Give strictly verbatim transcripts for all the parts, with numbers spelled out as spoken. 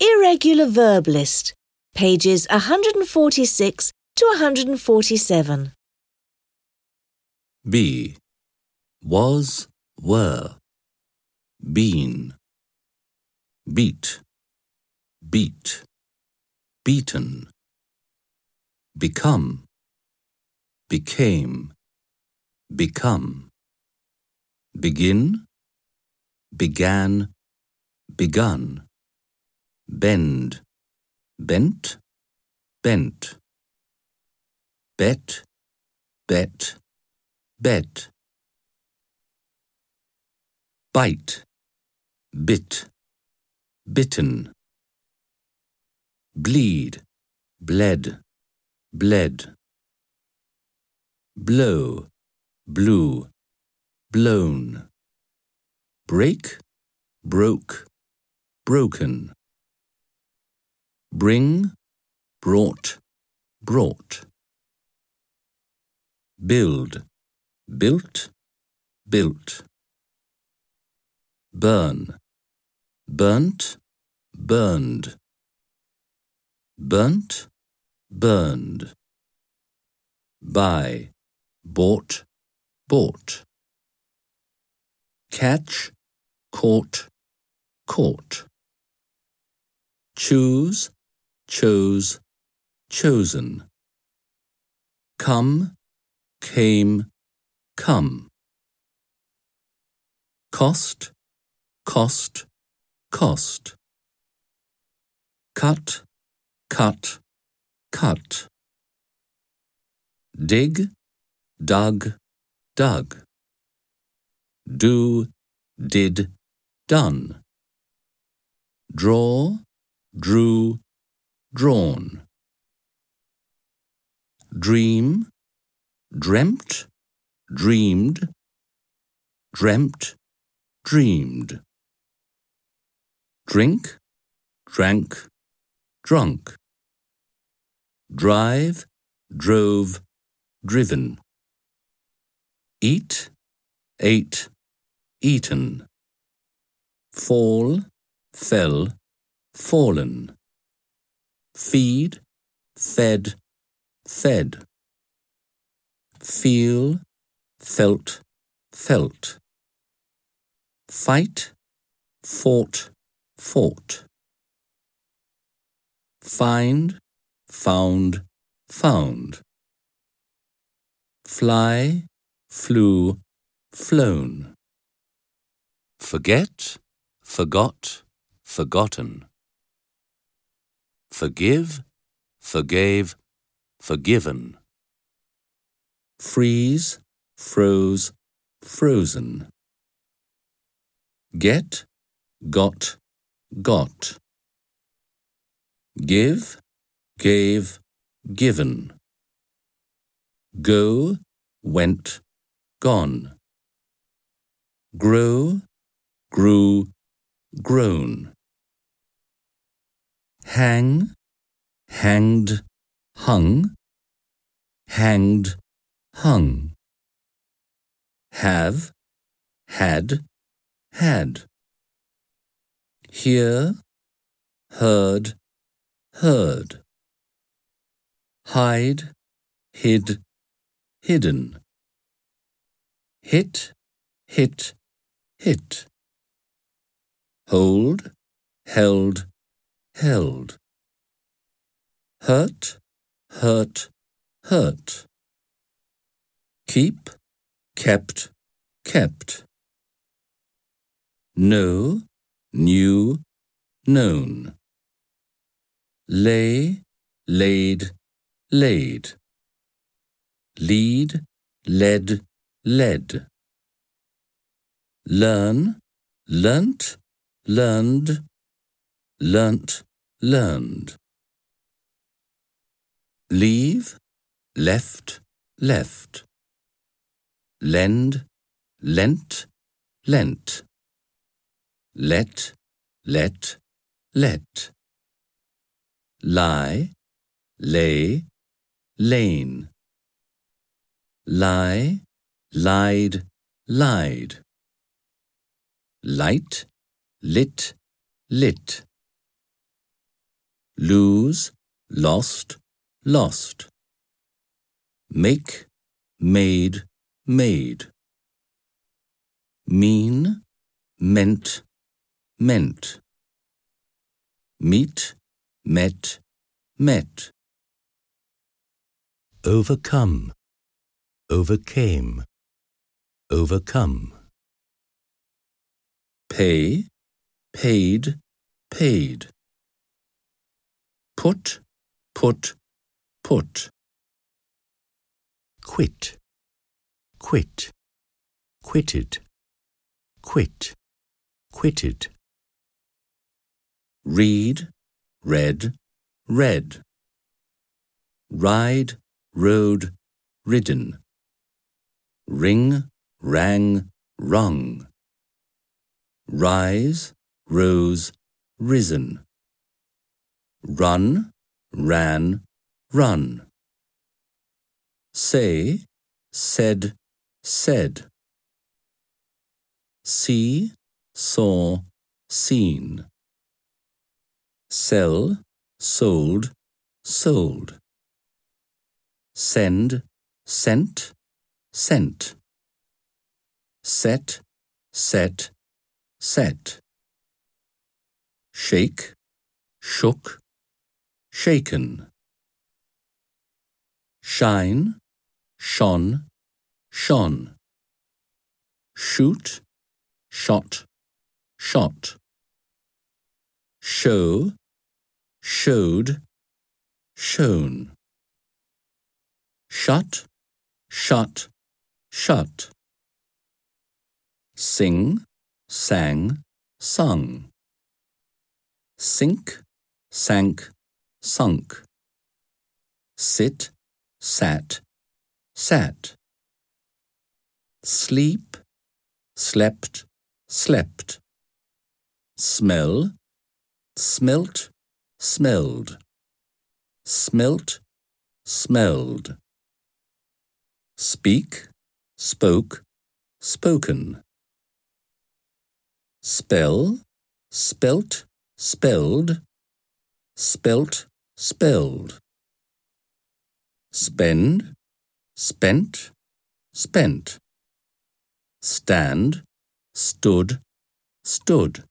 Irregular verb list, pages one hundred forty-six to one hundred forty-seven. B. Was, were. Been. Beat. Beat. Beaten. Become. Became. Become. Begin. Began. Begun. Bend. Bent. Bent. Bet. Bet. Bet. Bite. Bit. Bitten. Bleed. Bled. Bled. Blow. Blew. Blown. Break. Broke. Broken. Bring. Brought. Brought. Build. Built. Built. Burn. Burnt. Burned. Burnt. Burned. Buy. Bought. Bought. Catch. Caught. Caught. Choose. Chose. Chosen. Come. Came. Come. Cost. Cost. Cost. Cut. Cut. Cut. Dig. Dug. Dug. Do. Did. Done. Draw. Drew. Drawn. Dream. Dreamt. Dreamed. Dreamt. Dreamed. Drink. Drank. Drunk. Drive. Drove. Driven. Eat. Ate. Eaten. Fall. Fell. Fallen. Feed. Fed. Fed. Feel. Felt. Felt. Fight. Fought. Fought. Find. Found. Found. Fly. Flew. Flown. Forget. Forgot. Forgotten. Forgive. Forgave. Forgiven. Freeze. Froze. Frozen. Get. Got. Got. Give. Gave. Given. Go. Went. Gone. Grow. Grew. Grown. Hang. Hanged. Hung. Hanged. Hung. Have. Had. Had. Hear. Heard. Heard. Hide. Hid. Hidden. Hit. Hit. Hit. Hold. Held. Held. Hurt. Hurt. Hurt. Keep. Kept. Kept. Know. Knew. Known. Lay. Laid. Laid. Lead. Led. Led. Learn. Learnt. Learned. Learnt. Learned. Leave. Left. Left. Lend. Lent. Lent. Let. Let. Let. Lie. Lay. Lain. Lie. Lied. Lied. Light. Lit. Lit. lose, lost, lost. Make, made, made. Mean, meant, meant. Meet, met, met. Overcome, overcame, overcome. Pay, paid, paid. Put, put, put. Quit, quit, quitted, quit, quitted. Read, read, read. Ride, rode, ridden. Ring, rang, rung. Rise, rose, risen. Run, ran, run. Say, said, said. See, saw, seen. Sell, sold, sold. Send, sent, sent. Set, set, set. Shake, shook, shaken. Shine, shone, shone. Shoot, shot, shot. Show, showed, shown. Shut, shut, shut. Sing, sang, sung. Sink, sank, sunk. Sit, sat, sat. Sleep, slept, slept. Smell, smelt, smelled. Smelt, smelled. Speak, spoke, spoken. Spell, spelt, spelled. Spelt, spelled. Spend, spent, spent. Stand, stood, stood.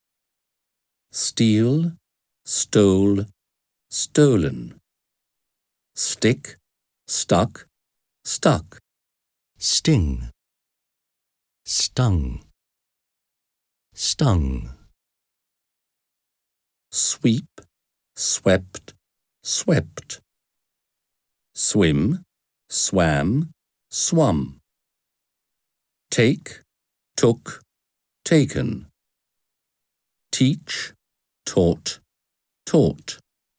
Steal, stole, stolen. Stick, stuck, stuck. Sting, stung, stung. Sweep, swept, swept. Swim, swam, swum. Take, took, taken. Teach, taught, taught.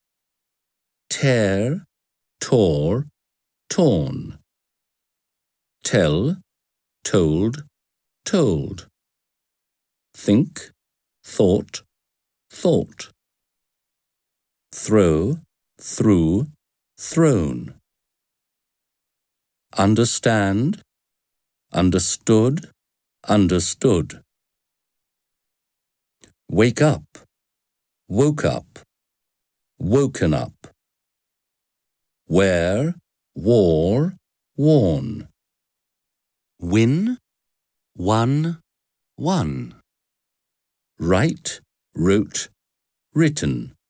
Tear, tore, torn. Tell, told, told. Think, thought, thought. Throw, threw, thrown. Understand, understood, understood. Wake up, woke up, woken up. Wear, wore, worn. Win, won, won. Write, wrote, written.